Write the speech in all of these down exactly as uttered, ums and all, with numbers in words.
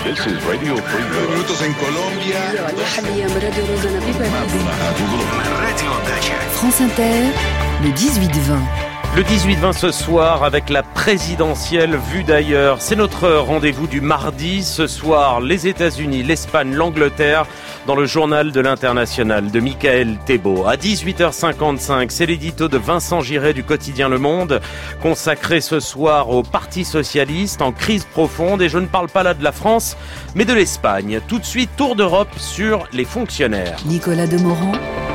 This is Radio Free Europe. Minutos en Colombia. France Inter, le dix-huit vingt. Le dix-huit vingt ce soir avec la présidentielle vue d'ailleurs. C'est notre rendez-vous du mardi. Ce soir, les États-Unis, l'Espagne, l'Angleterre dans le journal de l'international de Michael Thébault. À dix-huit heures cinquante-cinq, c'est l'édito de Vincent Giré du quotidien Le Monde, consacré ce soir au Parti socialiste en crise profonde. Et je ne parle pas là de la France, mais de l'Espagne. Tout de suite, tour d'Europe sur les fonctionnaires. Nicolas Demorand,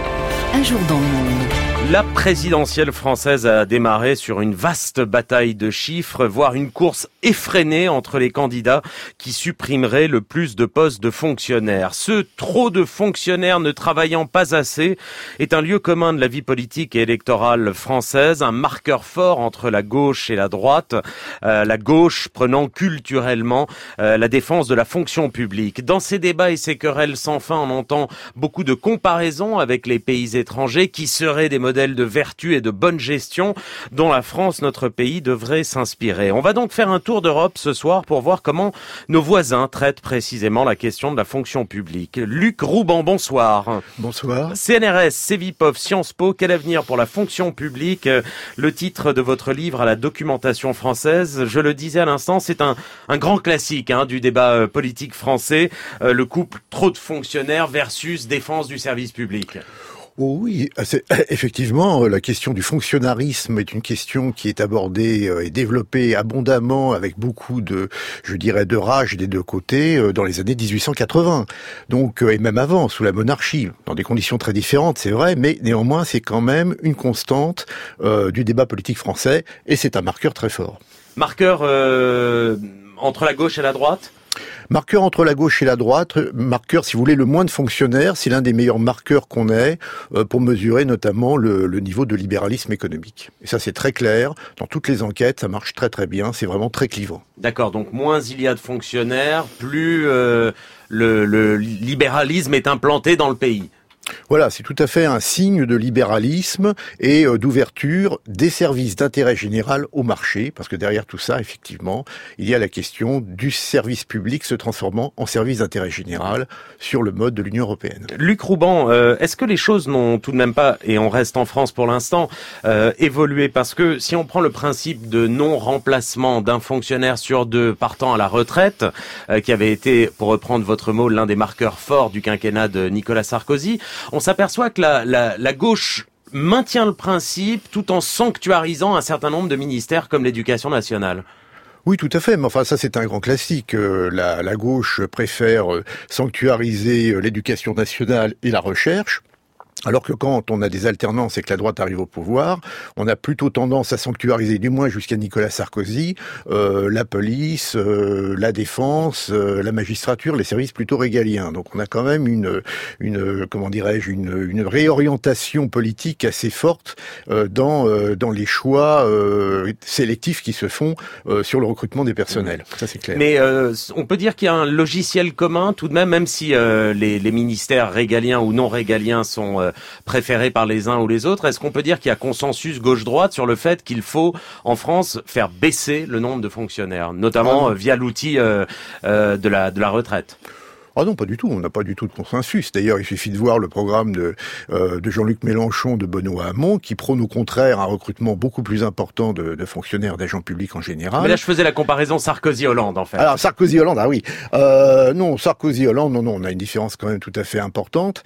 un jour dans le monde. La présidentielle française a démarré sur une vaste bataille de chiffres, voire une course effrénée entre les candidats qui supprimeraient le plus de postes de fonctionnaires. Ce trop de fonctionnaires ne travaillant pas assez est un lieu commun de la vie politique et électorale française, un marqueur fort entre la gauche et la droite, euh, la gauche prenant culturellement euh, la défense de la fonction publique. Dans ces débats et ces querelles sans fin, on entend beaucoup de comparaisons avec les pays étrangers qui seraient des modèles de vertu et de bonne gestion dont la France, notre pays, devrait s'inspirer. On va donc faire un tour d'Europe ce soir pour voir comment nos voisins traitent précisément la question de la fonction publique. Luc Rouban, bonsoir. Bonsoir. C N R S, Cevipof, Sciences Po, quel avenir pour la fonction publique? Le titre de votre livre à la documentation française, je le disais à l'instant, c'est un, un grand classique hein, du débat politique français, euh, le couple trop de fonctionnaires versus défense du service public. Oh oui, c'est, effectivement, la question du fonctionnarisme est une question qui est abordée et développée abondamment avec beaucoup de, je dirais, de rage des deux côtés dans les années dix-huit cent quatre-vingts. Donc, et même avant, sous la monarchie, dans des conditions très différentes, c'est vrai, mais néanmoins, c'est quand même une constante euh, du débat politique français et c'est un marqueur très fort. Marqueur euh, entre la gauche et la droite ? Marqueur entre la gauche et la droite, marqueur, si vous voulez, le moins de fonctionnaires, c'est l'un des meilleurs marqueurs qu'on ait euh, pour mesurer notamment le, le niveau de libéralisme économique. Et ça, c'est très clair. Dans toutes les enquêtes, ça marche très très bien. C'est vraiment très clivant. D'accord. Donc, moins il y a de fonctionnaires, plus euh, le, le libéralisme est implanté dans le pays. Voilà, c'est tout à fait un signe de libéralisme et d'ouverture des services d'intérêt général au marché, parce que derrière tout ça, effectivement, il y a la question du service public se transformant en service d'intérêt général sur le mode de l'Union européenne. Luc Rouban, euh, est-ce que les choses n'ont tout de même pas, et on reste en France pour l'instant, euh, évolué? Parce que si on prend le principe de non-remplacement d'un fonctionnaire sur deux partant à la retraite, euh, qui avait été, pour reprendre votre mot, l'un des marqueurs forts du quinquennat de Nicolas Sarkozy, on s'aperçoit que la, la, la gauche maintient le principe tout en sanctuarisant un certain nombre de ministères comme l'éducation nationale. Oui, tout à fait. Mais enfin, ça, c'est un grand classique. La, la gauche préfère sanctuariser l'éducation nationale et la recherche. Alors que quand on a des alternances et que la droite arrive au pouvoir, on a plutôt tendance à sanctuariser, du moins jusqu'à Nicolas Sarkozy, euh, la police, euh, la défense, euh, la magistrature, les services plutôt régaliens. Donc on a quand même une, une comment dirais-je, une, une réorientation politique assez forte euh, dans euh, dans les choix euh, sélectifs qui se font euh, sur le recrutement des personnels. Ça c'est clair. Mais euh, on peut dire qu'il y a un logiciel commun tout de même, même si euh, les, les ministères régaliens ou non régaliens sont euh, préférés par les uns ou les autres. Est-ce qu'on peut dire qu'il y a consensus gauche-droite sur le fait qu'il faut, en France, faire baisser le nombre de fonctionnaires, notamment euh, via l'outil euh, euh, de la de la retraite? Ah non, pas du tout. On n'a pas du tout de consensus. D'ailleurs, il suffit de voir le programme de, euh, de Jean-Luc Mélenchon, de Benoît Hamon, qui prône au contraire un recrutement beaucoup plus important de, de fonctionnaires, d'agents publics en général. Mais là, je faisais la comparaison Sarkozy-Hollande, en fait. Alors, Sarkozy-Hollande, ah oui. Euh, non, Sarkozy-Hollande, non, non, on a une différence quand même tout à fait importante,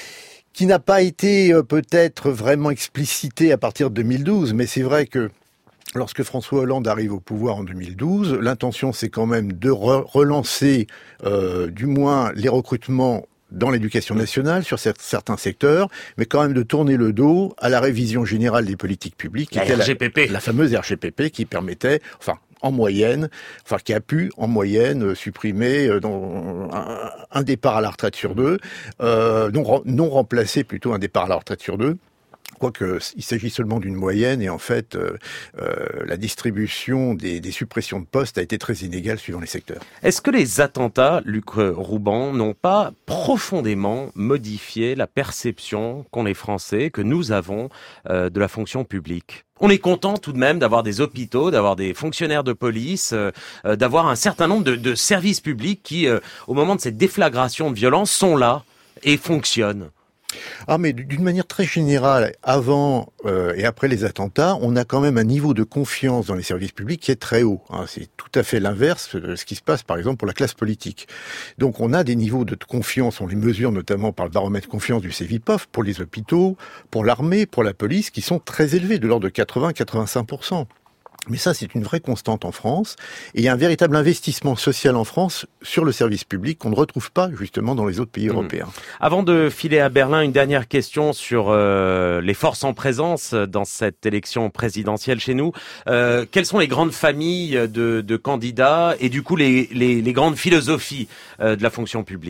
qui n'a pas été euh, peut-être vraiment explicitée à partir de deux mille douze, mais c'est vrai que lorsque François Hollande arrive au pouvoir en deux mille douze, l'intention c'est quand même de re- relancer euh, du moins les recrutements dans l'éducation nationale, sur certains secteurs, mais quand même de tourner le dos à la révision générale des politiques publiques. La R G P P. La, la fameuse R G P P qui permettait, enfin, en moyenne, enfin qui a pu en moyenne supprimer euh, dans, un, un départ à la retraite sur deux, euh, non, non remplacer plutôt un départ à la retraite sur deux. Quoique, il s'agit seulement d'une moyenne et en fait, euh, euh, la distribution des, des suppressions de postes a été très inégale suivant les secteurs. Est-ce que les attentats, Luc Rouban, n'ont pas profondément modifié la perception qu'ont les Français, que nous avons euh, de la fonction publique ? On est content tout de même d'avoir des hôpitaux, d'avoir des fonctionnaires de police, euh, d'avoir un certain nombre de, de services publics qui, euh, au moment de cette déflagration de violence, sont là et fonctionnent. Ah, mais d'une manière très générale, avant euh, et après les attentats, on a quand même un niveau de confiance dans les services publics qui est très haut. Hein. C'est tout à fait l'inverse de ce qui se passe, par exemple, pour la classe politique. Donc, on a des niveaux de confiance, on les mesure notamment par le baromètre confiance du Cevipof, pour les hôpitaux, pour l'armée, pour la police, qui sont très élevés, de l'ordre de quatre-vingts à quatre-vingt-cinq pour cent. Mais ça, c'est une vraie constante en France. Et il y a un véritable investissement social en France sur le service public qu'on ne retrouve pas justement dans les autres pays mmh. européens. Avant de filer à Berlin, une dernière question sur euh, les forces en présence dans cette élection présidentielle chez nous. Euh, quelles sont les grandes familles de, de candidats et du coup les, les, les grandes philosophies euh, de la fonction publique ?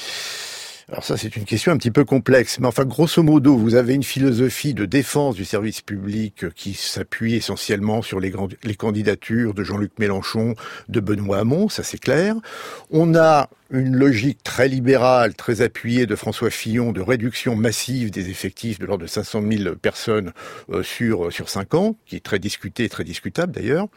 Alors ça, c'est une question un petit peu complexe. Mais enfin, grosso modo, vous avez une philosophie de défense du service public qui s'appuie essentiellement sur les, grandes, les candidatures de Jean-Luc Mélenchon, de Benoît Hamon, ça c'est clair. On a une logique très libérale, très appuyée de François Fillon, de réduction massive des effectifs de l'ordre de cinq cent mille personnes euh, sur, sur cinq ans, qui est très discutée et très discutable d'ailleurs.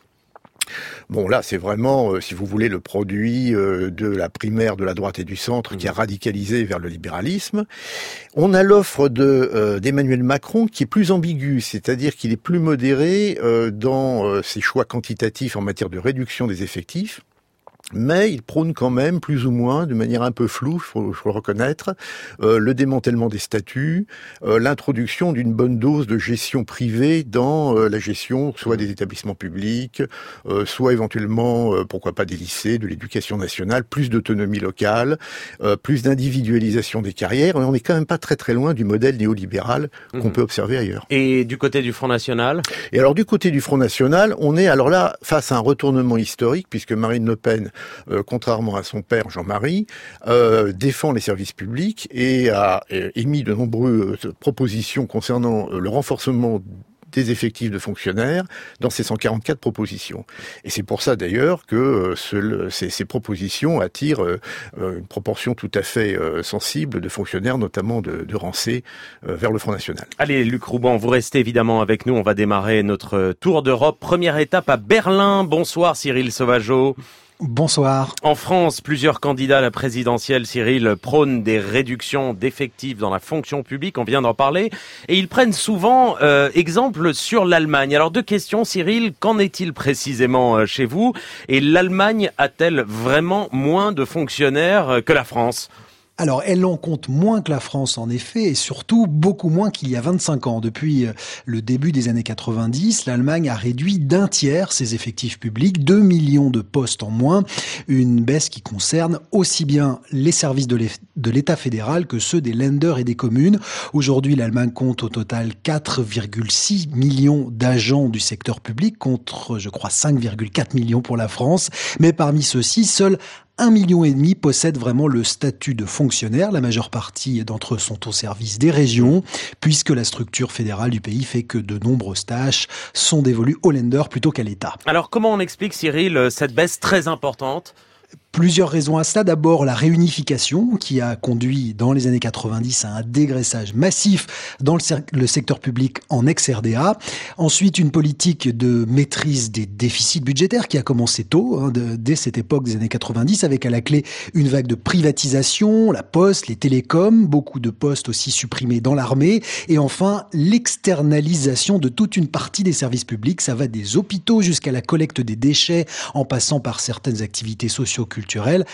Bon, là, c'est vraiment, euh, si vous voulez, le produit euh, de la primaire de la droite et du centre qui a radicalisé vers le libéralisme. On a l'offre de euh, d'Emmanuel Macron qui est plus ambiguë, c'est-à-dire qu'il est plus modéré euh, dans euh, ses choix quantitatifs en matière de réduction des effectifs. Mais il prône quand même, plus ou moins, de manière un peu floue, il faut, faut le reconnaître, euh, le démantèlement des statuts, euh, l'introduction d'une bonne dose de gestion privée dans euh, la gestion, soit des établissements publics, euh, soit éventuellement, euh, pourquoi pas des lycées, de l'éducation nationale, plus d'autonomie locale, euh, plus d'individualisation des carrières. Et on n'est quand même pas très très loin du modèle néolibéral qu'on mmh. peut observer ailleurs. Et du côté du Front National ? Et alors du côté du Front National, on est alors là face à un retournement historique, puisque Marine Le Pen, Euh, contrairement à son père Jean-Marie, euh, défend les services publics et a euh, émis de nombreuses propositions concernant euh, le renforcement des effectifs de fonctionnaires dans ces cent quarante-quatre propositions. Et c'est pour ça d'ailleurs que euh, ce, ces, ces propositions attirent euh, une proportion tout à fait euh, sensible de fonctionnaires, notamment de, de rang C, euh, vers le Front National. Allez, Luc Rouban, vous restez évidemment avec nous. On va démarrer notre tour d'Europe. Première étape à Berlin. Bonsoir Cyril Sauvageau. Bonsoir. En France, plusieurs candidats à la présidentielle, Cyril, prônent des réductions d'effectifs dans la fonction publique, on vient d'en parler, et ils prennent souvent euh, exemple sur l'Allemagne. Alors deux questions, Cyril, qu'en est-il précisément euh, chez vous ? Et l'Allemagne a-t-elle vraiment moins de fonctionnaires que la France ? Alors, elle en compte moins que la France, en effet, et surtout beaucoup moins qu'il y a vingt-cinq ans. Depuis le début des années quatre-vingt-dix, l'Allemagne a réduit d'un tiers ses effectifs publics, deux millions de postes en moins, une baisse qui concerne aussi bien les services de l'État fédéral que ceux des Länder et des communes. Aujourd'hui, l'Allemagne compte au total quatre virgule six millions d'agents du secteur public, contre, je crois, cinq virgule quatre millions pour la France. Mais parmi ceux-ci, seuls Un million et demi possèdent vraiment le statut de fonctionnaire. La majeure partie d'entre eux sont au service des régions, puisque la structure fédérale du pays fait que de nombreuses tâches sont dévolues aux Länder plutôt qu'à l'État. Alors comment on explique, Cyril, cette baisse très importante ? Plusieurs raisons à cela. D'abord, la réunification qui a conduit dans les années quatre-vingt-dix à un dégraissage massif dans le, le secteur public en ex-R D A. Ensuite, une politique de maîtrise des déficits budgétaires qui a commencé tôt, hein, de, dès cette époque des années quatre-vingt-dix, avec à la clé une vague de privatisation, la poste, les télécoms, beaucoup de postes aussi supprimés dans l'armée, et enfin l'externalisation de toute une partie des services publics. Ça va des hôpitaux jusqu'à la collecte des déchets, en passant par certaines activités socio-culturelles.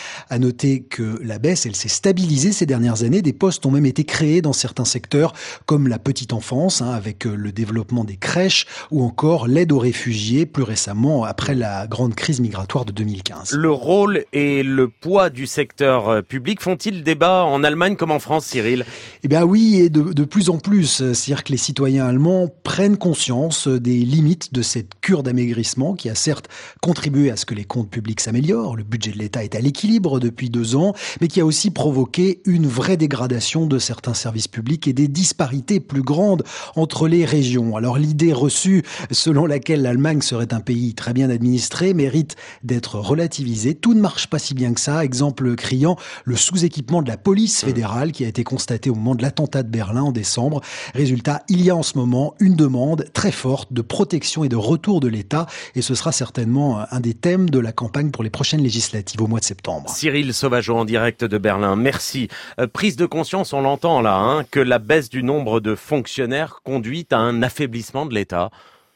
À noter que la baisse, elle s'est stabilisée ces dernières années. Des postes ont même été créés dans certains secteurs, comme la petite enfance, hein, avec le développement des crèches, ou encore l'aide aux réfugiés, plus récemment, après la grande crise migratoire de deux mille quinze. Le rôle et le poids du secteur public font-ils débat en Allemagne comme en France, Cyril ? Eh bien oui, et de, de plus en plus. C'est-à-dire que les citoyens allemands prennent conscience des limites de cette cure d'amaigrissement qui a certes contribué à ce que les comptes publics s'améliorent, le budget de l'État l'État est à l'équilibre depuis deux ans, mais qui a aussi provoqué une vraie dégradation de certains services publics et des disparités plus grandes entre les régions. Alors l'idée reçue selon laquelle l'Allemagne serait un pays très bien administré mérite d'être relativisée. Tout ne marche pas si bien que ça. Exemple criant, le sous-équipement de la police fédérale qui a été constaté au moment de l'attentat de Berlin en décembre. Résultat, il y a en ce moment une demande très forte de protection et de retour de l'État et ce sera certainement un des thèmes de la campagne pour les prochaines législatives au mois de septembre. Cyril Sauvageau en direct de Berlin, merci. Euh, prise de conscience, on l'entend là, hein, que la baisse du nombre de fonctionnaires conduit à un affaiblissement de l'État.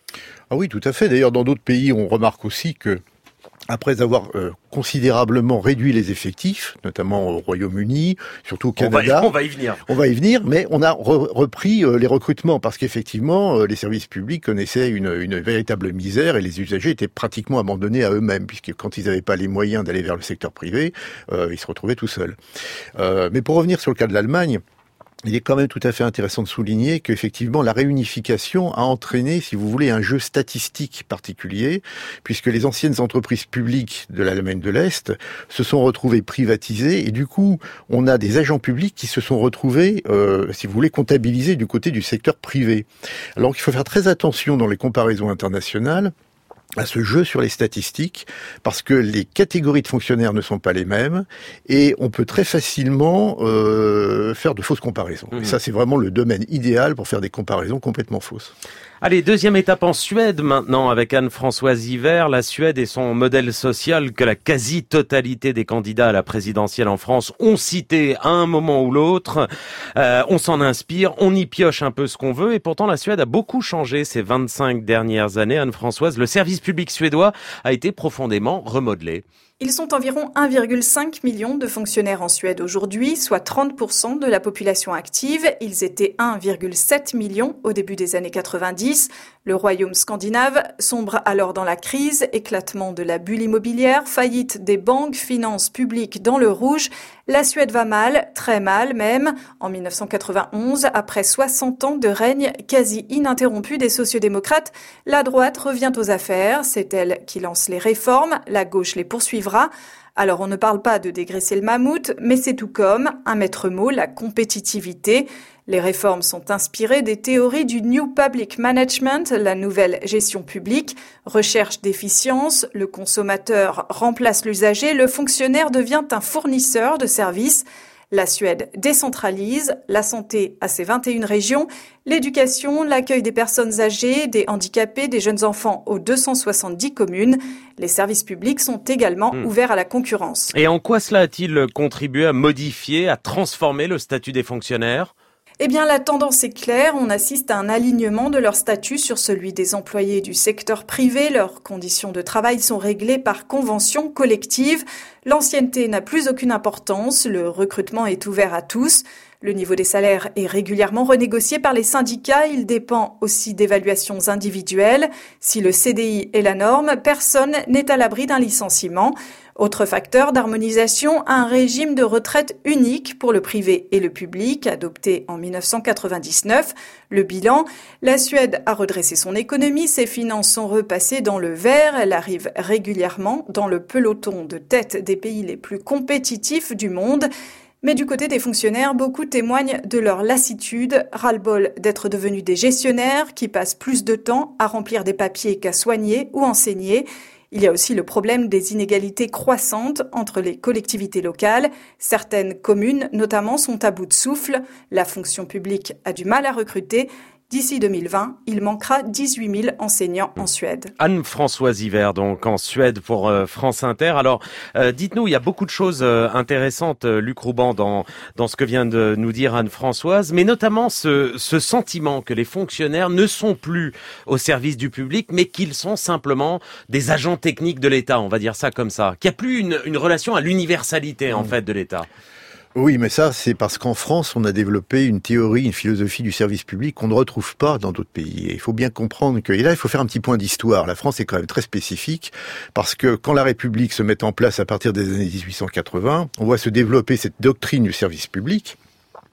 Ah oui, tout à fait. D'ailleurs, dans d'autres pays, on remarque aussi que après avoir euh, considérablement réduit les effectifs, notamment au Royaume-Uni, surtout au Canada. On va, on va y venir. On va y venir, mais on a re- repris euh, les recrutements parce qu'effectivement, euh, les services publics connaissaient une, une véritable misère et les usagers étaient pratiquement abandonnés à eux-mêmes puisque quand ils n'avaient pas les moyens d'aller vers le secteur privé, euh, ils se retrouvaient tout seuls. Euh, mais pour revenir sur le cas de l'Allemagne, il est quand même tout à fait intéressant de souligner qu'effectivement la réunification a entraîné, si vous voulez, un jeu statistique particulier, puisque les anciennes entreprises publiques de l'Allemagne de l'Est se sont retrouvées privatisées et du coup, on a des agents publics qui se sont retrouvés, euh, si vous voulez, comptabilisés du côté du secteur privé. Alors il faut faire très attention dans les comparaisons internationales à ce jeu sur les statistiques, parce que les catégories de fonctionnaires ne sont pas les mêmes, et on peut très facilement euh, faire de fausses comparaisons. Mmh. Et ça, c'est vraiment le domaine idéal pour faire des comparaisons complètement fausses. Allez, deuxième étape en Suède maintenant avec Anne-Françoise Hiver. La Suède et son modèle social que la quasi-totalité des candidats à la présidentielle en France ont cité à un moment ou l'autre. Euh, on s'en inspire, on y pioche un peu ce qu'on veut et pourtant la Suède a beaucoup changé ces vingt-cinq dernières années. Anne-Françoise, le service public suédois a été profondément remodelé. Ils sont environ un virgule cinq million de fonctionnaires en Suède aujourd'hui, soit trente pour cent de la population active. Ils étaient un virgule sept million au début des années quatre-vingt-dix. Le royaume scandinave sombre alors dans la crise, éclatement de la bulle immobilière, faillite des banques, finances publiques dans le rouge. La Suède va mal, très mal même. En dix-neuf cent quatre-vingt-onze, après soixante ans de règne quasi ininterrompu des sociodémocrates, la droite revient aux affaires. C'est elle qui lance les réformes, la gauche les poursuivra. Alors on ne parle pas de dégraisser le mammouth, mais c'est tout comme un maître mot, la compétitivité. Les réformes sont inspirées des théories du New Public Management, la nouvelle gestion publique. Recherche d'efficience, le consommateur remplace l'usager, le fonctionnaire devient un fournisseur de services. La Suède décentralise, la santé à ses vingt et une régions, l'éducation, l'accueil des personnes âgées, des handicapés, des jeunes enfants aux deux cent soixante-dix communes. Les services publics sont également mmh. ouverts à la concurrence. Et en quoi cela a-t-il contribué à modifier, à transformer le statut des fonctionnaires ? Eh bien, la tendance est claire. On assiste à un alignement de leur statut sur celui des employés du secteur privé. Leurs conditions de travail sont réglées par convention collective. L'ancienneté n'a plus aucune importance. Le recrutement est ouvert à tous. Le niveau des salaires est régulièrement renégocié par les syndicats. Il dépend aussi d'évaluations individuelles. Si le C D I est la norme, personne n'est à l'abri d'un licenciement. Autre facteur d'harmonisation, un régime de retraite unique pour le privé et le public, adopté en dix-neuf cent quatre-vingt-dix-neuf. Le bilan, la Suède a redressé son économie, ses finances sont repassées dans le vert, elle arrive régulièrement dans le peloton de tête des pays les plus compétitifs du monde. Mais du côté des fonctionnaires, beaucoup témoignent de leur lassitude, ras-le-bol d'être devenus des gestionnaires qui passent plus de temps à remplir des papiers qu'à soigner ou enseigner. Il y a aussi le problème des inégalités croissantes entre les collectivités locales. Certaines communes, notamment, sont à bout de souffle. La fonction publique a du mal à recruter. D'ici deux mille vingt, il manquera dix-huit mille enseignants en Suède. Anne-Françoise Hiver, donc en Suède pour euh, France Inter. Alors, euh, dites-nous, il y a beaucoup de choses euh, intéressantes, euh, Luc Rouban, dans dans ce que vient de nous dire Anne-Françoise, mais notamment ce, ce sentiment que les fonctionnaires ne sont plus au service du public, mais qu'ils sont simplement des agents techniques de l'État, on va dire ça comme ça, qu'il n'y a plus une, une relation à l'universalité, en fait, de l'État. Oui, mais ça, c'est parce qu'en France, on a développé une théorie, une philosophie du service public qu'on ne retrouve pas dans d'autres pays. Et il faut bien comprendre que, et là, il faut faire un petit point d'histoire. La France est quand même très spécifique parce que quand la République se met en place à partir des années dix-huit cent quatre-vingts, on voit se développer cette doctrine du service public.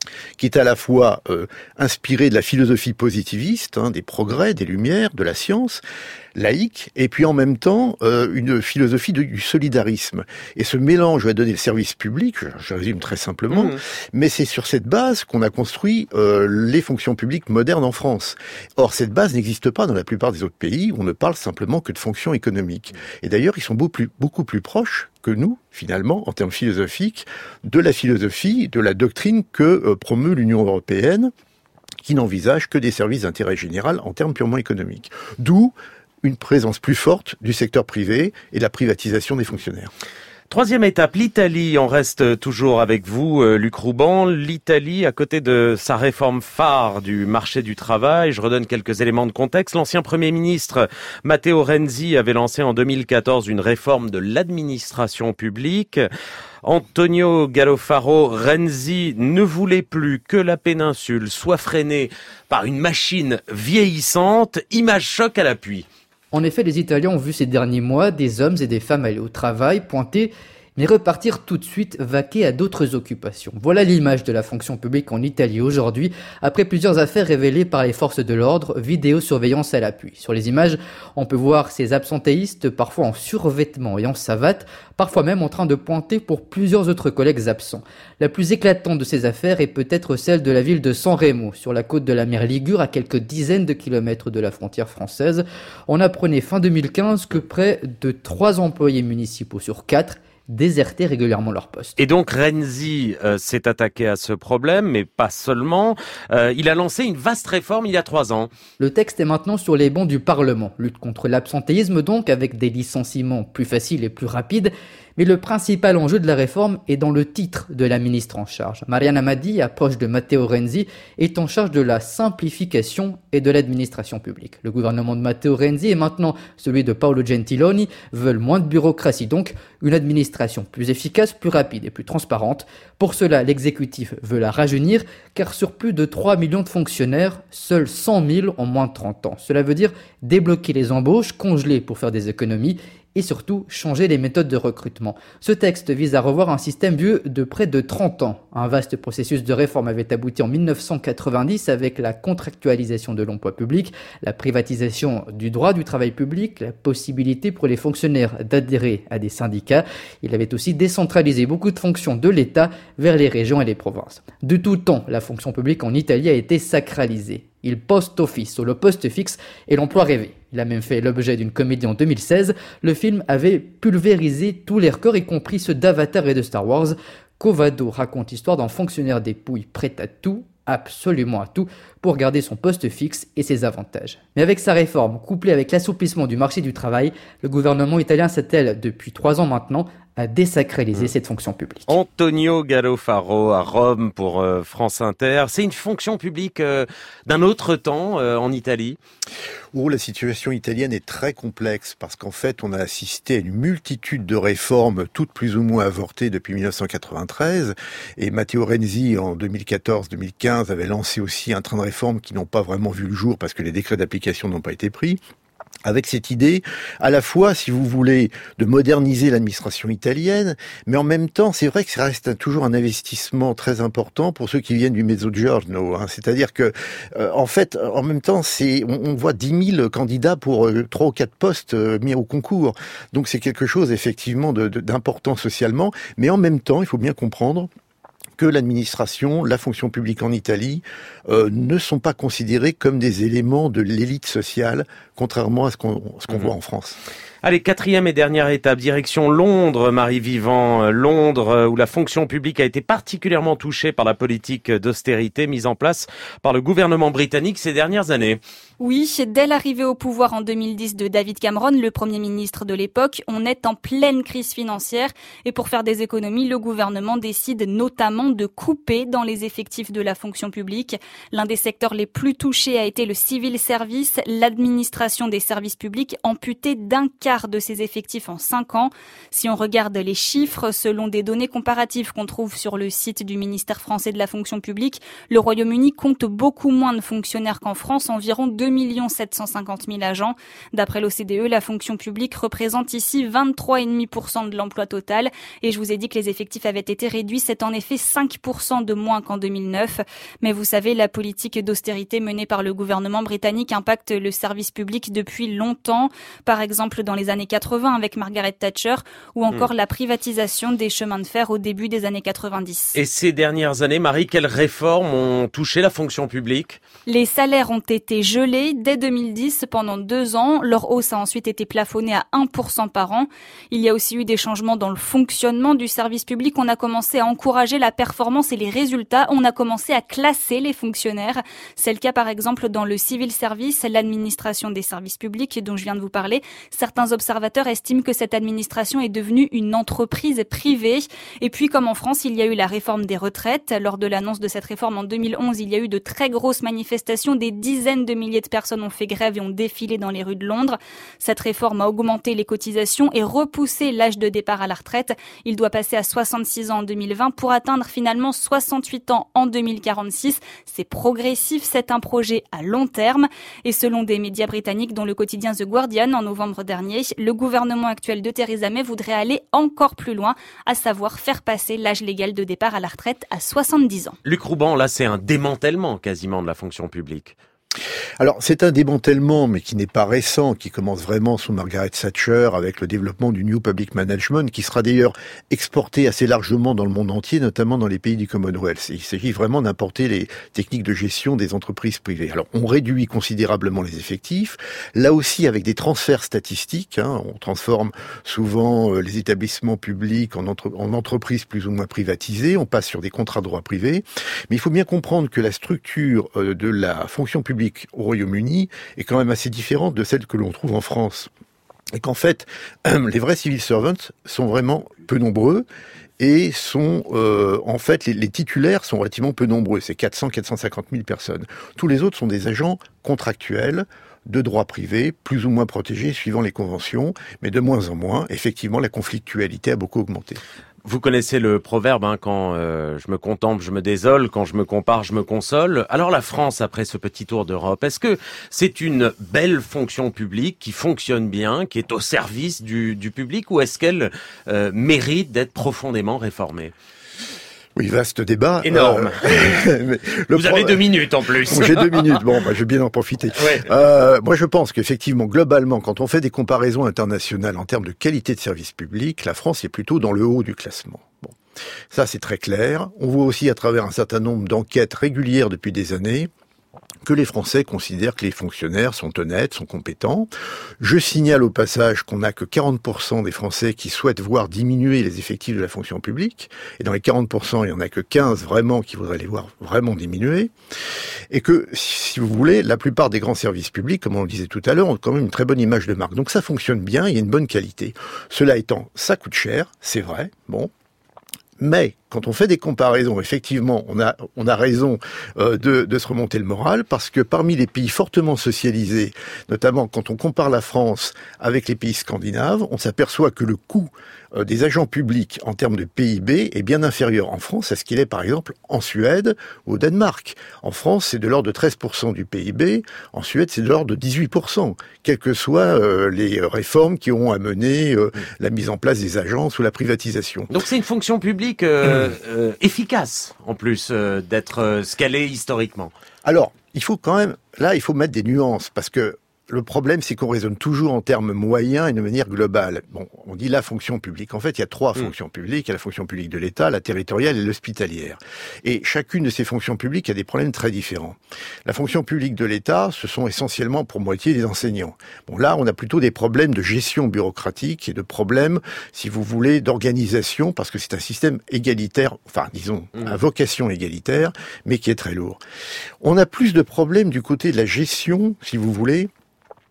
qui est à la fois euh, inspiré de la philosophie positiviste, hein, des progrès, des lumières, de la science, laïque, et puis en même temps euh, une philosophie de, du solidarisme. Et ce mélange va donner le service public, je, je résume très simplement, mmh. mais c'est sur cette base qu'on a construit euh, les fonctions publiques modernes en France. Or, cette base n'existe pas dans la plupart des autres pays, où on ne parle simplement que de fonctions économiques. Et d'ailleurs, ils sont beaucoup plus, beaucoup plus proches que nous, finalement, en termes philosophiques, de la philosophie, de la doctrine que euh, promeut l'Union européenne, qui n'envisage que des services d'intérêt général en termes purement économiques. D'où une présence plus forte du secteur privé et la privatisation des fonctionnaires. Troisième étape, l'Italie. On reste toujours avec vous, Luc Rouban. L'Italie, à côté de sa réforme phare du marché du travail, je redonne quelques éléments de contexte. L'ancien Premier ministre Matteo Renzi avait lancé en deux mille quatorze une réforme de l'administration publique. Antonio Galofaro, Renzi ne voulait plus que la péninsule soit freinée par une machine vieillissante. Image choc à l'appui. En effet, les Italiens ont vu ces derniers mois des hommes et des femmes aller au travail, pointer, mais repartir tout de suite, vaquer à d'autres occupations. Voilà l'image de la fonction publique en Italie aujourd'hui, après plusieurs affaires révélées par les forces de l'ordre, vidéosurveillance à l'appui. Sur les images, on peut voir ces absentéistes, parfois en survêtement et en savate, parfois même en train de pointer pour plusieurs autres collègues absents. La plus éclatante de ces affaires est peut-être celle de la ville de San Remo, sur la côte de la mer Ligure, à quelques dizaines de kilomètres de la frontière française. On apprenait fin deux mille quinze que près de trois employés municipaux sur quatre désertaient régulièrement leur poste. Et donc Renzi euh, s'est attaqué à ce problème, mais pas seulement. Euh, il a lancé une vaste réforme il y a trois ans. Le texte est maintenant sur les bancs du Parlement. Lutte contre l'absentéisme donc, avec des licenciements plus faciles et plus rapides. Mais le principal enjeu de la réforme est dans le titre de la ministre en charge. Mariana Madi, approche de Matteo Renzi, est en charge de la simplification et de l'administration publique. Le gouvernement de Matteo Renzi et maintenant celui de Paolo Gentiloni veulent moins de bureaucratie, donc une administration plus efficace, plus rapide et plus transparente. Pour cela, l'exécutif veut la rajeunir, car sur plus de trois millions de fonctionnaires, seuls cent mille ont moins de trente ans. Cela veut dire débloquer les embauches, congeler pour faire des économies, et surtout changer les méthodes de recrutement. Ce texte vise à revoir un système vieux de près de trente ans. Un vaste processus de réforme avait abouti en mille neuf cent quatre-vingt-dix avec la contractualisation de l'emploi public, la privatisation du droit du travail public, la possibilité pour les fonctionnaires d'adhérer à des syndicats. Il avait aussi décentralisé beaucoup de fonctions de l'État vers les régions et les provinces. De tout temps, la fonction publique en Italie a été sacralisée. Il poste office, ou le poste fixe, et l'emploi rêvé. Il a même fait l'objet d'une comédie en deux mille seize. Le film avait pulvérisé tous les records, y compris ceux d'Avatar et de Star Wars. Covado raconte l'histoire d'un fonctionnaire dépouille prêt à tout, absolument à tout, pour garder son poste fixe et ses avantages. Mais avec sa réforme, couplée avec l'assouplissement du marché du travail, le gouvernement italien s'attelle depuis trois ans maintenant à désacraliser mmh. cette fonction publique. Antonio Galofaro à Rome pour euh, France Inter. C'est une fonction publique euh, d'un autre temps euh, en Italie. Oh, la situation italienne est très complexe parce qu'en fait, on a assisté à une multitude de réformes, toutes plus ou moins avortées depuis mille neuf cent quatre-vingt-treize. Et Matteo Renzi, en deux mille quatorze deux mille quinze, avait lancé aussi un train de réformes qui n'ont pas vraiment vu le jour parce que les décrets d'application n'ont pas été pris. Avec cette idée, à la fois, si vous voulez, de moderniser l'administration italienne, mais en même temps, c'est vrai que ça reste toujours un investissement très important pour ceux qui viennent du Mezzogiorno. Hein. C'est-à-dire que, euh, en fait, en même temps, c'est, on, on voit dix mille candidats pour trois euh, ou quatre postes euh, mis au concours. Donc c'est quelque chose, effectivement, de, de, d'important socialement, mais en même temps, il faut bien comprendre que l'administration, la fonction publique en Italie euh, ne sont pas considérés comme des éléments de l'élite sociale, contrairement à ce qu'on, ce qu'on mmh. voit en France. Allez, quatrième et dernière étape, direction Londres, Marie Vivant. Londres, où la fonction publique a été particulièrement touchée par la politique d'austérité mise en place par le gouvernement britannique ces dernières années. Oui, dès l'arrivée au pouvoir en deux mille dix de David Cameron, le Premier ministre de l'époque, on est en pleine crise financière. Et pour faire des économies, le gouvernement décide notamment de couper dans les effectifs de la fonction publique. L'un des secteurs les plus touchés a été le civil service, l'administration l'administration des services publics amputée d'un quart de ses effectifs en cinq ans. Si on regarde les chiffres, selon des données comparatives qu'on trouve sur le site du ministère français de la fonction publique, le Royaume-Uni compte beaucoup moins de fonctionnaires qu'en France, environ deux millions sept cent cinquante mille agents. D'après l'O C D E, la fonction publique représente ici vingt-trois virgule cinq pour cent de l'emploi total. Et je vous ai dit que les effectifs avaient été réduits, c'est en effet cinq pour cent de moins qu'en deux mille neuf. Mais vous savez, la politique d'austérité menée par le gouvernement britannique impacte le service public depuis longtemps. Par exemple, dans les années quatre-vingts avec Margaret Thatcher, ou encore mmh. la privatisation des chemins de fer au début des années quatre-vingt-dix. Et ces dernières années, Marie, quelles réformes ont touché la fonction publique ? Les salaires ont été gelés dès deux mille dix pendant deux ans. Leur hausse a ensuite été plafonnée à un pour cent par an. Il y a aussi eu des changements dans le fonctionnement du service public. On a commencé à encourager la performance et les résultats. On a commencé à classer les fonctionnaires. C'est le cas par exemple dans le civil service, l'administration des services publics dont je viens de vous parler. Certains observateurs estiment que cette administration est devenue une entreprise privée. Et puis comme en France, il y a eu la réforme des retraites. Lors de l'annonce de cette réforme en deux mille onze, il y a eu de très grosses manifestations. Des dizaines de milliers de personnes ont fait grève et ont défilé dans les rues de Londres. Cette réforme a augmenté les cotisations et repoussé l'âge de départ à la retraite. Il doit passer à soixante-six ans en deux mille vingt pour atteindre finalement soixante-huit ans en deux mille quarante-six. C'est progressif, c'est un projet à long terme. Et selon des médias britanniques dont le quotidien The Guardian en novembre dernier, le gouvernement actuel de Theresa May voudrait aller encore plus loin, à savoir faire passer l'âge légal de départ à la retraite à soixante-dix ans. Luc Rouban, là c'est un démantèlement quasiment de la fonction publique. Alors, c'est un démantèlement, mais qui n'est pas récent, qui commence vraiment sous Margaret Thatcher avec le développement du New Public Management, qui sera d'ailleurs exporté assez largement dans le monde entier, notamment dans les pays du Commonwealth. Il s'agit vraiment d'importer les techniques de gestion des entreprises privées. Alors, on réduit considérablement les effectifs, là aussi avec des transferts statistiques. Hein, on transforme souvent les établissements publics en, entre, en entreprises plus ou moins privatisées, on passe sur des contrats de droit privé, mais il faut bien comprendre que la structure de la fonction publique au Royaume-Uni est quand même assez différente de celle que l'on trouve en France. Et qu'en fait, les vrais civil servants sont vraiment peu nombreux et sont, euh, en fait, les, les titulaires sont relativement peu nombreux. C'est quatre cents à quatre cent cinquante mille personnes. Tous les autres sont des agents contractuels de droit privé, plus ou moins protégés suivant les conventions, mais de moins en moins. Effectivement, la conflictualité a beaucoup augmenté. Vous connaissez le proverbe, hein, quand euh, je me contemple, je me désole, quand je me compare, je me console. Alors la France, après ce petit tour d'Europe, est-ce que c'est une belle fonction publique qui fonctionne bien, qui est au service du, du public, ou est-ce qu'elle euh, mérite d'être profondément réformée ? Oui, vaste débat. Énorme. Euh, Vous pro... avez deux minutes en plus. J'ai deux minutes. Bon, bah, je vais bien en profiter. Ouais. Euh, moi, je pense qu'effectivement, globalement, quand on fait des comparaisons internationales en termes de qualité de service public, la France est plutôt dans le haut du classement. Bon, ça, c'est très clair. On voit aussi à travers un certain nombre d'enquêtes régulières depuis des années que les Français considèrent que les fonctionnaires sont honnêtes, sont compétents. Je signale au passage qu'on n'a que quarante pour cent des Français qui souhaitent voir diminuer les effectifs de la fonction publique. Et dans les quarante pour cent, il n'y en a que quinze vraiment qui voudraient les voir vraiment diminuer. Et que, si vous voulez, la plupart des grands services publics, comme on le disait tout à l'heure, ont quand même une très bonne image de marque. Donc ça fonctionne bien, il y a une bonne qualité. Cela étant, ça coûte cher, c'est vrai, bon. Mais quand on fait des comparaisons, effectivement, on a on a raison euh, de, de se remonter le moral, parce que parmi les pays fortement socialisés, notamment quand on compare la France avec les pays scandinaves, on s'aperçoit que le coût euh, des agents publics en termes de P I B est bien inférieur en France à ce qu'il est par exemple en Suède ou au Danemark. En France, c'est de l'ordre de treize pour cent du P I B, en Suède, c'est de l'ordre de dix-huit pour cent, quelles que soient euh, les réformes qui ont amené euh, la mise en place des agences ou la privatisation. Donc c'est une fonction publique euh... Euh, euh, efficace, en plus euh, d'être euh, ce qu'elle est historiquement. Alors, il faut quand même, là, il faut mettre des nuances, parce que le problème, c'est qu'on raisonne toujours en termes moyens et de manière globale. Bon, on dit la fonction publique. En fait, il y a trois mmh. fonctions publiques. Il y a la fonction publique de l'État, la territoriale et l'hospitalière. Et chacune de ces fonctions publiques a des problèmes très différents. La fonction publique de l'État, ce sont essentiellement pour moitié des enseignants. Bon, là, on a plutôt des problèmes de gestion bureaucratique et de problèmes, si vous voulez, d'organisation, parce que c'est un système égalitaire, enfin, disons, mmh. à vocation égalitaire, mais qui est très lourd. On a plus de problèmes du côté de la gestion, si vous voulez,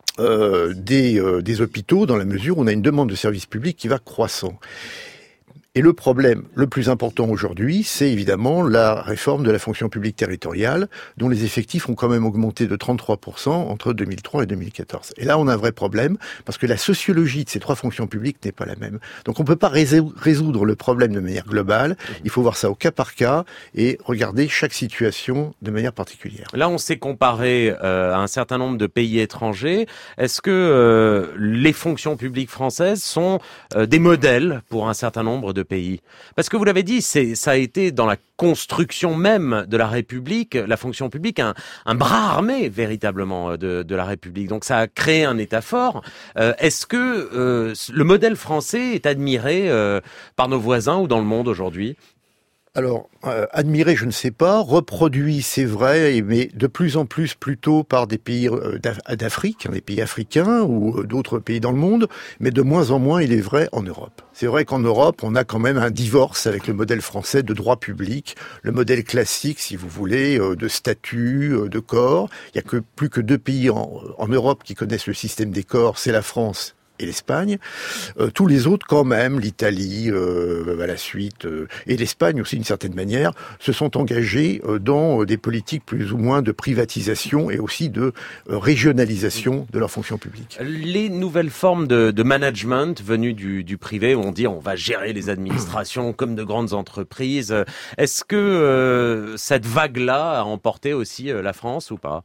Euh, des, euh, des hôpitaux, dans la mesure où on a une demande de service public qui va croissant. Et le problème le plus important aujourd'hui, c'est évidemment la réforme de la fonction publique territoriale, dont les effectifs ont quand même augmenté de trente-trois pour cent entre deux mille trois et deux mille quatorze. Et là, on a un vrai problème, parce que la sociologie de ces trois fonctions publiques n'est pas la même. Donc on ne peut pas résoudre le problème de manière globale, il faut voir ça au cas par cas et regarder chaque situation de manière particulière. Là, on s'est comparé euh, à un certain nombre de pays étrangers. Est-ce que euh, les fonctions publiques françaises sont euh, des modèles pour un certain nombre de pays? Parce que vous l'avez dit, c'est, ça a été dans la construction même de la République, la fonction publique, un, un bras armé véritablement de, de la République. Donc ça a créé un État fort. Euh, est-ce que euh, le modèle français est admiré euh, par nos voisins ou dans le monde aujourd'hui? Alors, euh, admirer, je ne sais pas. Reproduit, c'est vrai, mais de plus en plus plutôt par des pays euh, d'Afrique, des pays africains ou d'autres pays dans le monde, mais de moins en moins, il est vrai, en Europe. C'est vrai qu'en Europe, on a quand même un divorce avec le modèle français de droit public, le modèle classique, si vous voulez, euh, de statut, euh, de corps. Il n'y a que plus que deux pays en, en Europe qui connaissent le système des corps, c'est la France et l'Espagne. Euh, tous les autres, quand même, l'Italie, euh, à la suite, euh, et l'Espagne aussi, d'une certaine manière, se sont engagés euh, dans des politiques plus ou moins de privatisation et aussi de euh, régionalisation de leur fonction publique. Les nouvelles formes de, de management venues du, du privé, où on dit on va gérer les administrations comme de grandes entreprises. Est-ce que euh, cette vague-là a emporté aussi euh, la France ou pas ?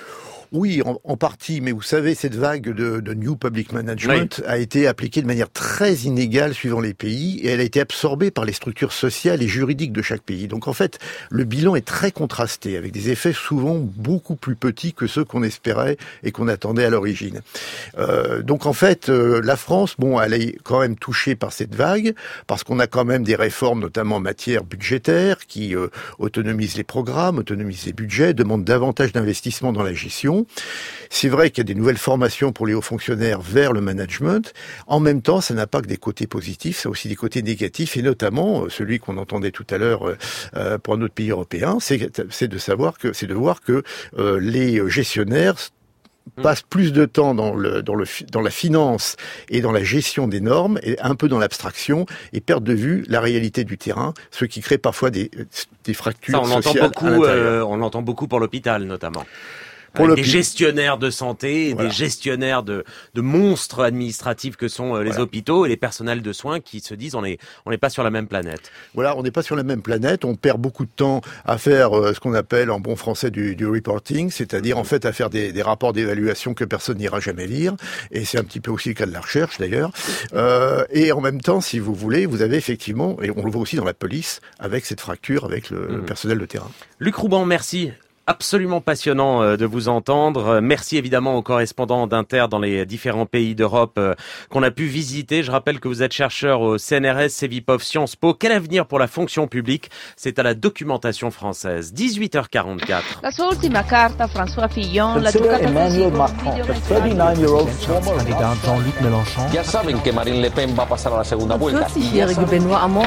Oui, en, en partie, mais vous savez, cette vague de, de New Public Management oui. a été appliquée de manière très inégale suivant les pays, et elle a été absorbée par les structures sociales et juridiques de chaque pays. Donc en fait, le bilan est très contrasté, avec des effets souvent beaucoup plus petits que ceux qu'on espérait et qu'on attendait à l'origine. Euh, donc en fait, euh, la France, bon, elle est quand même touchée par cette vague, parce qu'on a quand même des réformes, notamment en matière budgétaire, qui euh, autonomisent les programmes, autonomisent les budgets, demandent davantage d'investissement dans la gestion. C'est vrai qu'il y a des nouvelles formations pour les hauts fonctionnaires vers le management. En même temps, ça n'a pas que des côtés positifs, ça a aussi des côtés négatifs, et notamment celui qu'on entendait tout à l'heure euh, pour un autre pays européen, c'est, c'est de savoir que, c'est de voir que euh, les gestionnaires passent plus de temps dans le dans le dans la finance et dans la gestion des normes et un peu dans l'abstraction, et perdent de vue la réalité du terrain, ce qui crée parfois des des fractures Ça, on sociales entend beaucoup, à l'intérieur. Euh, on l'entend beaucoup pour l'hôpital notamment. Pour Avec le... des gestionnaires de santé, voilà. Des gestionnaires de, de monstres administratifs que sont euh, les voilà. hôpitaux et les personnels de soins qui se disent on est on n'est pas sur la même planète. Voilà, on n'est pas sur la même planète. On perd beaucoup de temps à faire euh, ce qu'on appelle en bon français du, du reporting, c'est-à-dire en fait à faire des, des rapports d'évaluation que personne n'ira jamais lire. Et c'est un petit peu aussi le cas de la recherche d'ailleurs. Euh, et en même temps, si vous voulez, vous avez effectivement, et on le voit aussi dans la police, avec cette fracture avec le, mmh. le personnel de terrain. Luc Rouban, merci. Absolument passionnant de vous entendre. Merci évidemment aux correspondants d'Inter dans les différents pays d'Europe qu'on a pu visiter. Je rappelle que vous êtes chercheur au C N R S, Cevipof, Sciences Po. Quel avenir pour la fonction publique? C'est à la documentation française. dix-huit heures quarante-quatre. La sua ultima carta, François Fillon, la Emmanuel Macron, the thirty-nine-year-old former candidat Jean-Luc Mélenchon. Ya saben que Marine Le Pen va pasar a la segunda vuelta. Benoît Hamon.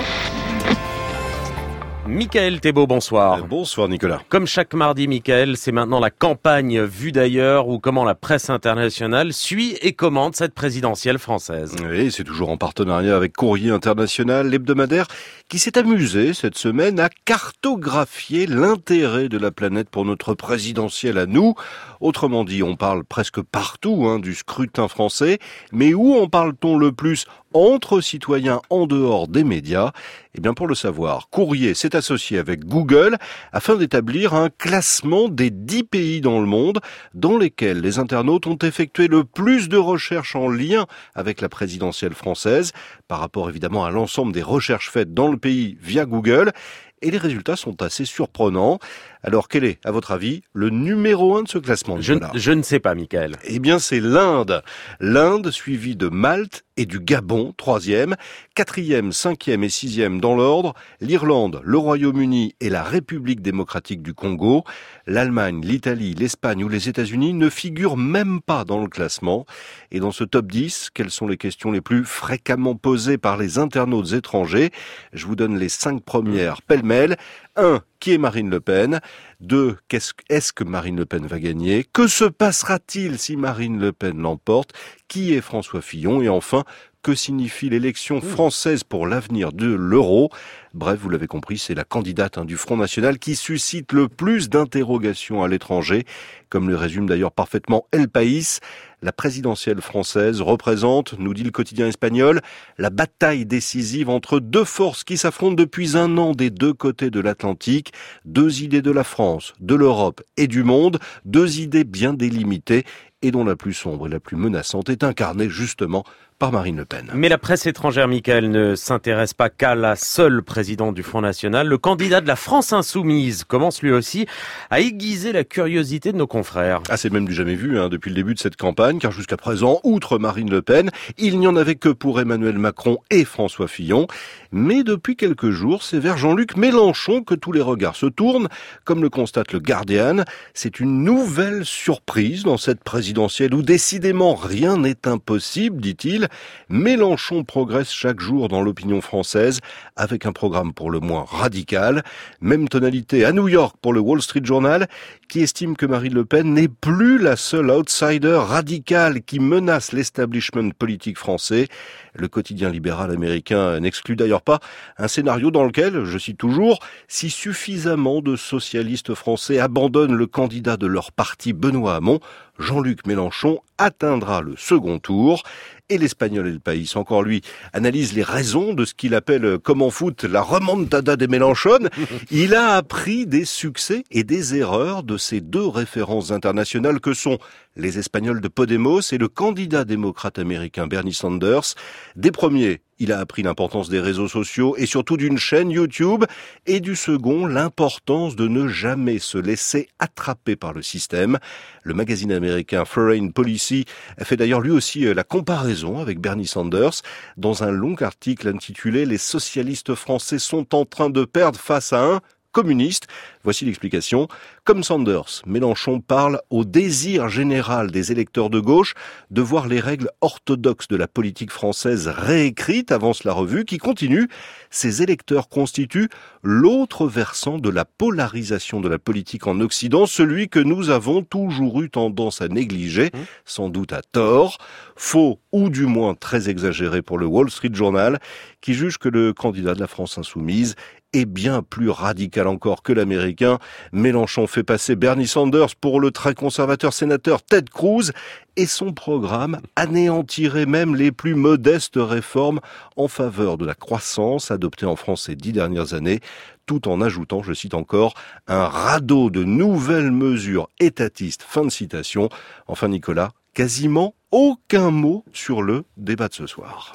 Michael Thébault, bonsoir. Euh, bonsoir Nicolas. Comme chaque mardi, Michael, c'est maintenant la campagne vue d'ailleurs ou comment la presse internationale suit et commente cette présidentielle française. Oui, c'est toujours en partenariat avec Courrier International, l'hebdomadaire qui s'est amusé cette semaine à cartographier l'intérêt de la planète pour notre présidentielle à nous. Autrement dit, on parle presque partout hein, du scrutin français, mais où en parle-t-on le plus entre citoyens en dehors des médias? Eh bien, pour le savoir, Courrier s'est associé avec Google afin d'établir un classement des dix pays dans le monde dans lesquels les internautes ont effectué le plus de recherches en lien avec la présidentielle française, par rapport évidemment à l'ensemble des recherches faites dans le pays via Google. Et les résultats sont assez surprenants. Alors, quel est, à votre avis, le numéro un de ce classement? je, je ne sais pas, Michael. Eh bien, c'est l'Inde. L'Inde, suivie de Malte et du Gabon, troisième. Quatrième, cinquième et sixième dans l'ordre. L'Irlande, le Royaume-Uni et la République démocratique du Congo. L'Allemagne, l'Italie, l'Espagne ou les États-Unis ne figurent même pas dans le classement. Et dans ce top dix, quelles sont les questions les plus fréquemment posées par les internautes étrangers? Je vous donne les cinq premières pêle-mêle. un. Qui est Marine Le Pen? deux. Qu'est-ce, est-ce que Marine Le Pen va gagner? Que se passera-t-il si Marine Le Pen l'emporte? Qui est François Fillon? Et enfin, Que signifie l'élection française pour l'avenir de l'euro ? Bref, vous l'avez compris, c'est la candidate hein, du Front National qui suscite le plus d'interrogations à l'étranger. Comme le résume d'ailleurs parfaitement El País, la présidentielle française représente, nous dit le quotidien espagnol, la bataille décisive entre deux forces qui s'affrontent depuis un an des deux côtés de l'Atlantique. Deux idées de la France, de l'Europe et du monde, deux idées bien délimitées et dont la plus sombre et la plus menaçante est incarnée justement par Marine Le Pen. Mais la presse étrangère, Michael, ne s'intéresse pas qu'à la seule présidente du Front National. Le candidat de la France Insoumise commence lui aussi à aiguiser la curiosité de nos confrères. Ah, c'est même du jamais vu hein, depuis le début de cette campagne, car jusqu'à présent, outre Marine Le Pen, il n'y en avait que pour Emmanuel Macron et François Fillon. Mais depuis quelques jours, c'est vers Jean-Luc Mélenchon que tous les regards se tournent. Comme le constate le Guardian, c'est une nouvelle surprise dans cette présidentielle où décidément rien n'est impossible, dit-il. Mélenchon progresse chaque jour dans l'opinion française avec un programme pour le moins radical. Même tonalité à New York pour le Wall Street Journal qui estime que Marine Le Pen n'est plus la seule outsider radicale qui menace l'establishment politique français. Le quotidien libéral américain n'exclut d'ailleurs pas un scénario dans lequel, je cite toujours, si suffisamment de socialistes français abandonnent le candidat de leur parti Benoît Hamon, Jean-Luc Mélenchon atteindra le second tour. Et l'Espagnol El País, encore lui, analyse les raisons de ce qu'il appelle, comme en foot, la remontada des Mélenchon. Il a appris des succès et des erreurs de ces deux références internationales que sont les Espagnols de Podemos et le candidat démocrate américain Bernie Sanders. Des premiers, il a appris l'importance des réseaux sociaux et surtout d'une chaîne YouTube. Et du second, l'importance de ne jamais se laisser attraper par le système. Le magazine américain Foreign Policy a fait d'ailleurs lui aussi la comparaison avec Bernie Sanders dans un long article intitulé « Les socialistes français sont en train de perdre face à un communiste ». Voici l'explication. Comme Sanders, Mélenchon parle au désir général des électeurs de gauche de voir les règles orthodoxes de la politique française réécrites, avance la revue, qui continue. Ces électeurs constituent l'autre versant de la polarisation de la politique en Occident, celui que nous avons toujours eu tendance à négliger, sans doute à tort, faux ou du moins très exagéré pour le Wall Street Journal, qui juge que le candidat de la France Insoumise est bien plus radical encore que l'américain. Mélenchon fait passer Bernie Sanders pour le très conservateur sénateur Ted Cruz et son programme anéantirait même les plus modestes réformes en faveur de la croissance adoptées en France ces dix dernières années, tout en ajoutant, je cite encore, un radeau de nouvelles mesures étatistes. Fin de citation. Enfin, Nicolas, quasiment aucun mot sur le débat de ce soir.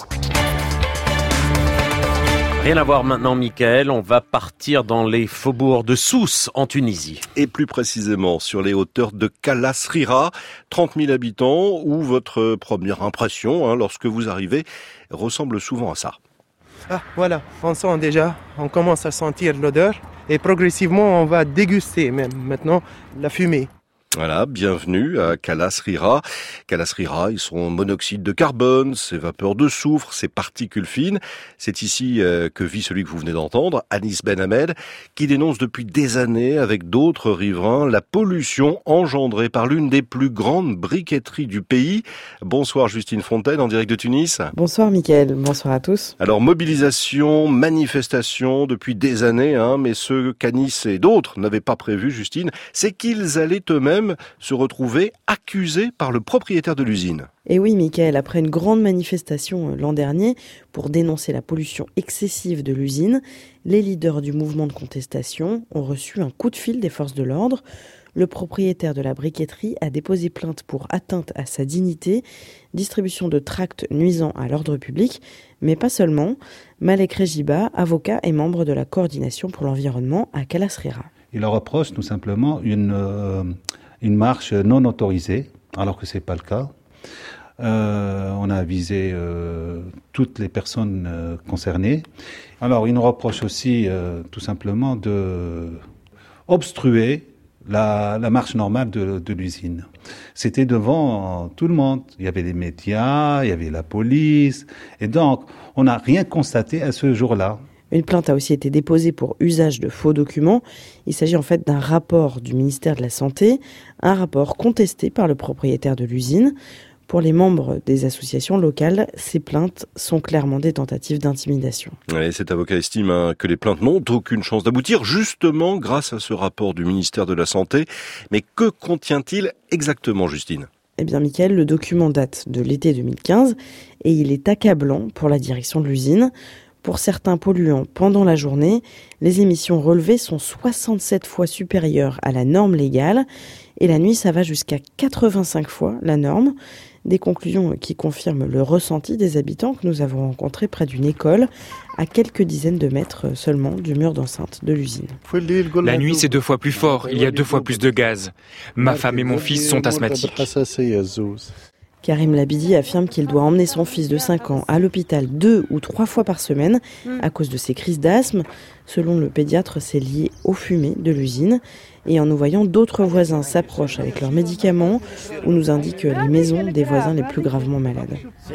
Rien à voir maintenant, Michael. On va partir dans les faubourgs de Sousse, en Tunisie. Et plus précisément sur les hauteurs de Kalas Rira, trente mille habitants, où votre première impression, hein, lorsque vous arrivez, ressemble souvent à ça. Ah, voilà, on sent déjà, on commence à sentir l'odeur. Et progressivement, on va déguster même maintenant la fumée. Voilà, bienvenue à Kalas Rira. Kalas Rira, ils sont monoxyde de carbone, ces vapeurs de soufre, ces particules fines. C'est ici euh, que vit celui que vous venez d'entendre, Anis Ben Hamed, qui dénonce depuis des années, avec d'autres riverains, la pollution engendrée par l'une des plus grandes briqueteries du pays. Bonsoir Justine Fontaine, en direct de Tunis. Bonsoir Mickaël, bonsoir à tous. Alors, mobilisation, manifestation depuis des années, hein, mais ce qu'Anis et d'autres n'avaient pas prévu, Justine, c'est qu'ils allaient eux-mêmes se retrouver accusés par le propriétaire de l'usine. Et oui, Mickaël, après une grande manifestation l'an dernier pour dénoncer la pollution excessive de l'usine, les leaders du mouvement de contestation ont reçu un coup de fil des forces de l'ordre. Le propriétaire de la briqueterie a déposé plainte pour atteinte à sa dignité, distribution de tracts nuisant à l'ordre public, mais pas seulement. Malek Rejiba, avocat et membre de la coordination pour l'environnement à Kalas Rira. Il leur reproche tout simplement une, euh, une marche non autorisée, alors que ce n'est pas le cas. Euh, on a avisé euh, toutes les personnes euh, concernées. Alors, il nous reproche aussi euh, tout simplement de obstruer la, la marche normale de, de l'usine. C'était devant tout le monde. Il y avait les médias, il y avait la police. Et donc, on n'a rien constaté à ce jour-là. Une plainte a aussi été déposée pour usage de faux documents. Il s'agit en fait d'un rapport du ministère de la Santé, un rapport contesté par le propriétaire de l'usine. Pour les membres des associations locales, ces plaintes sont clairement des tentatives d'intimidation. Et cet avocat estime hein, que les plaintes n'ont aucune chance d'aboutir, justement grâce à ce rapport du ministère de la Santé. Mais que contient-il exactement, Justine ? Eh bien, Mickaël, le document date de l'été deux mille quinze et il est accablant pour la direction de l'usine. Pour certains polluants, pendant la journée, les émissions relevées sont soixante-sept fois supérieures à la norme légale et la nuit, ça va jusqu'à quatre-vingt-cinq fois la norme. Des conclusions qui confirment le ressenti des habitants que nous avons rencontrés près d'une école, à quelques dizaines de mètres seulement du mur d'enceinte de l'usine. La nuit, c'est deux fois plus fort. Il y a deux fois plus de gaz. Ma femme et mon fils sont asthmatiques. Karim Labidi affirme qu'il doit emmener son fils de cinq ans à l'hôpital deux ou trois fois par semaine à cause de ses crises d'asthme. Selon le pédiatre, c'est lié aux fumées de l'usine. Et en nous voyant, d'autres voisins s'approchent avec leurs médicaments ou nous indiquent les maisons des voisins les plus gravement malades.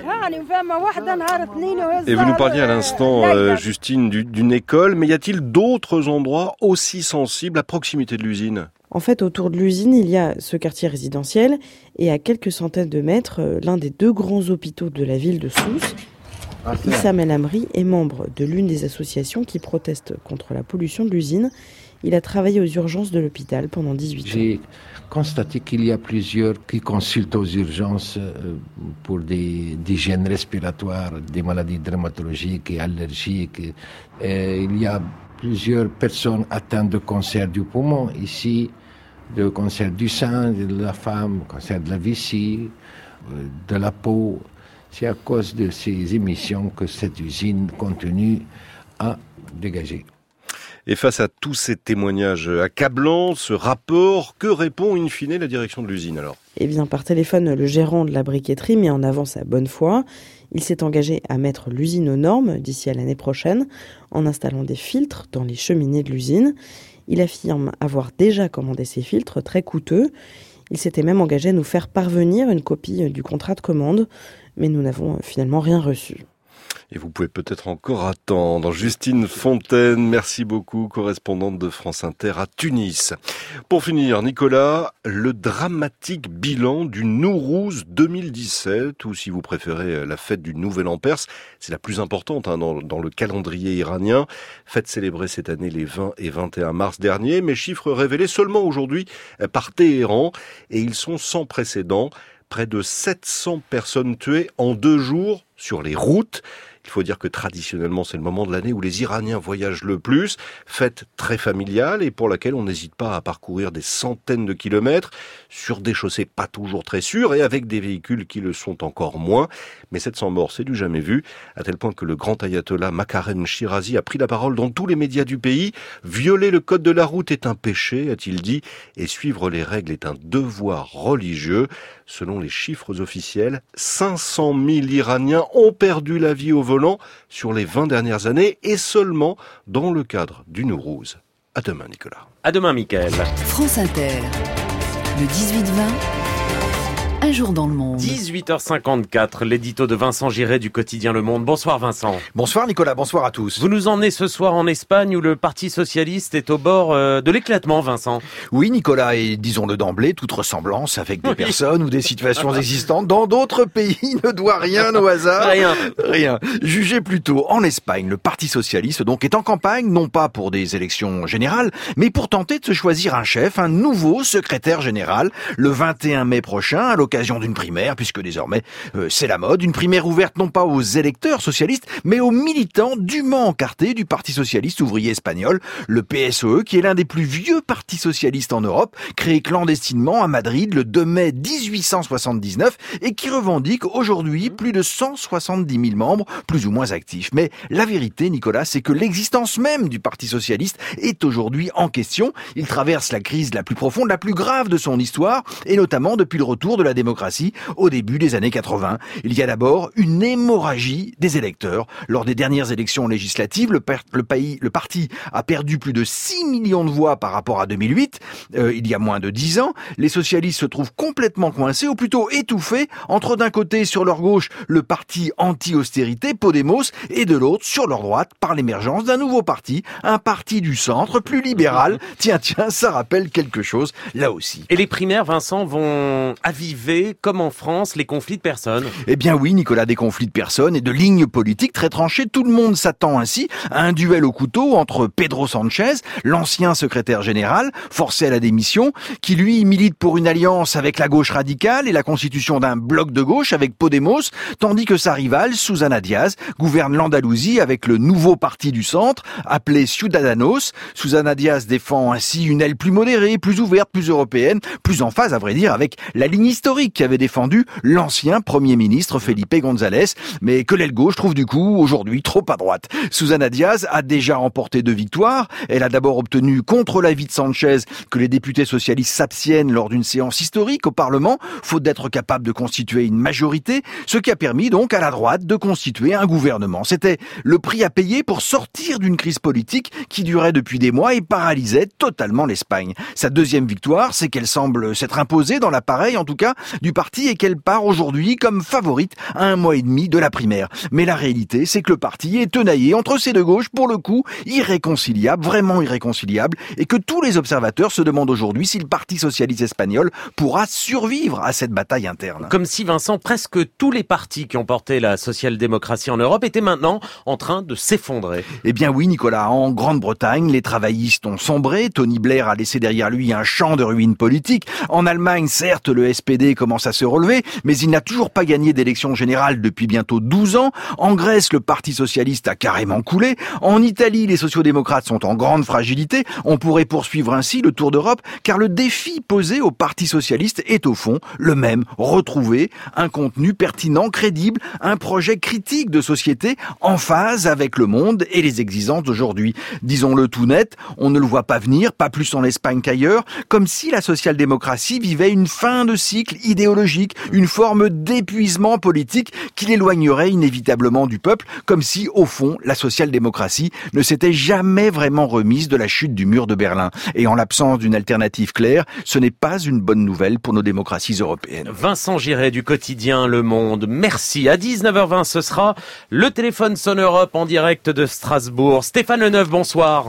Et vous nous parliez à l'instant, euh, Justine, du, d'une école, mais y a-t-il d'autres endroits aussi sensibles à proximité de l'usine ? En fait, autour de l'usine, il y a ce quartier résidentiel et à quelques centaines de mètres, l'un des deux grands hôpitaux de la ville de Sousse. Issam El Amri est membre de l'une des associations qui protestent contre la pollution de l'usine. Il a travaillé aux urgences de l'hôpital pendant dix-huit ans. J'ai constaté qu'il y a plusieurs qui consultent aux urgences pour des, des gènes respiratoires, des maladies dermatologiques et allergiques. Et il y a plusieurs personnes atteintes de cancer du poumon ici, de cancer du sein, de la femme, cancer de la vessie, de la peau. C'est à cause de ces émissions que cette usine continue à dégager. Et face à tous ces témoignages accablants, ce rapport, que répond in fine la direction de l'usine alors ? Eh bien, par téléphone, le gérant de la briqueterie met en avant sa bonne foi. Il s'est engagé à mettre l'usine aux normes d'ici à l'année prochaine en installant des filtres dans les cheminées de l'usine. Il affirme avoir déjà commandé ces filtres très coûteux. Il s'était même engagé à nous faire parvenir une copie du contrat de commande, mais nous n'avons finalement rien reçu. Et vous pouvez peut-être encore attendre. Justine Fontaine, merci beaucoup, correspondante de France Inter à Tunis. Pour finir, Nicolas, le dramatique bilan du Nowrouz deux mille dix-sept, ou si vous préférez la fête du Nouvel An perse, c'est la plus importante hein, dans, dans le calendrier iranien. Fête célébrée cette année les vingt et vingt et un mars dernier, mais chiffres révélés seulement aujourd'hui par Téhéran, et ils sont sans précédent. Près de sept cents personnes tuées en deux jours sur les routes. Il faut dire que traditionnellement, c'est le moment de l'année où les Iraniens voyagent le plus. Fête très familiale et pour laquelle on n'hésite pas à parcourir des centaines de kilomètres sur des chaussées pas toujours très sûres et avec des véhicules qui le sont encore moins. Mais sept cents morts, c'est du jamais vu, à tel point que le grand ayatollah Makarem Shirazi a pris la parole dans tous les médias du pays. Violer le code de la route est un péché, a-t-il dit, et suivre les règles est un devoir religieux. Selon les chiffres officiels, cinq cent mille Iraniens ont perdu la vie au volant sur les vingt dernières années et seulement dans le cadre du Nowrouz. À demain, Nicolas. À demain, Mickaël. France Inter, le dix-huit vingt. Un jour dans le monde. dix-huit heures cinquante-quatre, l'édito de Vincent Giré du quotidien Le Monde. Bonsoir Vincent. Bonsoir Nicolas, bonsoir à tous. Vous nous emmenez ce soir en Espagne où le Parti Socialiste est au bord euh, de l'éclatement, Vincent. Oui Nicolas, et disons-le d'emblée, toute ressemblance avec des oui. personnes ou des situations existantes dans d'autres pays ne doit rien au hasard. Rien. Rien. Jugez plutôt en Espagne, le Parti Socialiste donc est en campagne, non pas pour des élections générales, mais pour tenter de se choisir un chef, un nouveau secrétaire général, le vingt et un mai prochain, à l'occasion d'une primaire, puisque désormais euh, c'est la mode, une primaire ouverte non pas aux électeurs socialistes, mais aux militants dûment encartés du Parti Socialiste Ouvrier Espagnol, le P S O E, qui est l'un des plus vieux partis socialistes en Europe, créé clandestinement à Madrid le deux mai dix-huit cent soixante-dix-neuf et qui revendique aujourd'hui plus de cent soixante-dix mille membres, plus ou moins actifs. Mais la vérité, Nicolas, c'est que l'existence même du Parti Socialiste est aujourd'hui en question. Il traverse la crise la plus profonde, la plus grave de son histoire, et notamment depuis le retour de la démocratie au début des années quatre-vingts. Il y a d'abord une hémorragie des électeurs. Lors des dernières élections législatives, le, per- le, pays, le parti a perdu plus de six millions de voix par rapport à deux mille huit, euh, il y a moins de dix ans. Les socialistes se trouvent complètement coincés, ou plutôt étouffés, entre d'un côté, sur leur gauche, le parti anti-austérité, Podemos, et de l'autre, sur leur droite, par l'émergence d'un nouveau parti, un parti du centre, plus libéral. Tiens, tiens, ça rappelle quelque chose, là aussi. Et les primaires, Vincent, vont aviver privé, comme en France, les conflits de personnes. Eh bien oui, Nicolas, des conflits de personnes et de lignes politiques très tranchées. Tout le monde s'attend ainsi à un duel au couteau entre Pedro Sanchez, l'ancien secrétaire général, forcé à la démission, qui lui milite pour une alliance avec la gauche radicale et la constitution d'un bloc de gauche avec Podemos, tandis que sa rivale, Susana Díaz, gouverne l'Andalousie avec le nouveau parti du centre, appelé Ciudadanos. Susana Díaz défend ainsi une aile plus modérée, plus ouverte, plus européenne, plus en phase, à vrai dire, avec la ligne historique qu'avait défendue l'ancien Premier ministre Felipe González, mais que l'aile gauche trouve du coup aujourd'hui trop à droite. Susana Díaz a déjà remporté deux victoires. Elle a d'abord obtenu contre l'avis de Sanchez que les députés socialistes s'abstiennent lors d'une séance historique au Parlement, faute d'être capable de constituer une majorité, ce qui a permis donc à la droite de constituer un gouvernement. C'était le prix à payer pour sortir d'une crise politique qui durait depuis des mois et paralysait totalement l'Espagne. Sa deuxième victoire, c'est qu'elle semble s'être imposée dans l'appareil, en tout cas, du parti et qu'elle part aujourd'hui comme favorite à un mois et demi de la primaire. Mais la réalité, c'est que le parti est tenaillé entre ces deux gauches, pour le coup, irréconciliable, vraiment irréconciliable, et que tous les observateurs se demandent aujourd'hui si le Parti socialiste espagnol pourra survivre à cette bataille interne. Comme si, Vincent, presque tous les partis qui ont porté la social-démocratie en Europe étaient maintenant en train de s'effondrer. Eh bien oui, Nicolas, en Grande-Bretagne, les travaillistes ont sombré. Tony Blair a laissé derrière lui un champ de ruines politiques. En Allemagne, certes, le S P D commence à se relever, mais il n'a toujours pas gagné d'élection générale depuis bientôt douze ans. En Grèce, le Parti socialiste a carrément coulé. En Italie, les sociodémocrates sont en grande fragilité. On pourrait poursuivre ainsi le tour d'Europe, car le défi posé au Parti socialiste est au fond le même. Retrouver un contenu pertinent, crédible, un projet critique de société en phase avec le monde et les exigences d'aujourd'hui. Disons-le tout net, on ne le voit pas venir, pas plus en Espagne qu'ailleurs, comme si la social-démocratie vivait une fin de cycle idéologique, une forme d'épuisement politique qui l'éloignerait inévitablement du peuple, comme si, au fond, la social-démocratie ne s'était jamais vraiment remise de la chute du mur de Berlin. Et en l'absence d'une alternative claire, ce n'est pas une bonne nouvelle pour nos démocraties européennes. Vincent Giré du quotidien Le Monde, merci. À dix-neuf heures vingt, ce sera le téléphone sonne Europe en direct de Strasbourg. Stéphane Leneuf, bonsoir.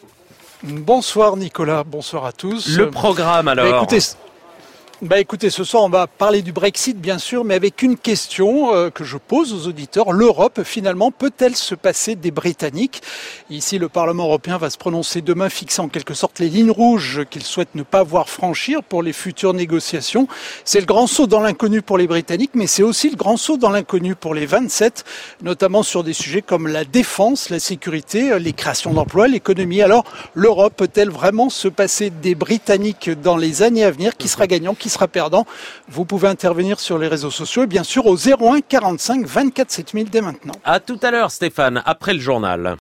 Bonsoir Nicolas, bonsoir à tous. Le programme alors. Bah, écoutez, Bah écoutez, ce soir on va parler du Brexit bien sûr, mais avec une question euh, que je pose aux auditeurs. L'Europe finalement peut-elle se passer des Britanniques ? Ici le Parlement européen va se prononcer demain, fixant en quelque sorte les lignes rouges qu'il souhaite ne pas voir franchir pour les futures négociations. C'est le grand saut dans l'inconnu pour les Britanniques, mais c'est aussi le grand saut dans l'inconnu pour les vingt-sept, notamment sur des sujets comme la défense, la sécurité, les créations d'emplois, l'économie. Alors l'Europe peut-elle vraiment se passer des Britanniques dans les années à venir ? Qui sera gagnant ? Qui sera perdant? Vous pouvez intervenir sur les réseaux sociaux et bien sûr au zéro un quarante-cinq vingt-quatre sept mille dès maintenant. À tout à l'heure Stéphane, après le journal.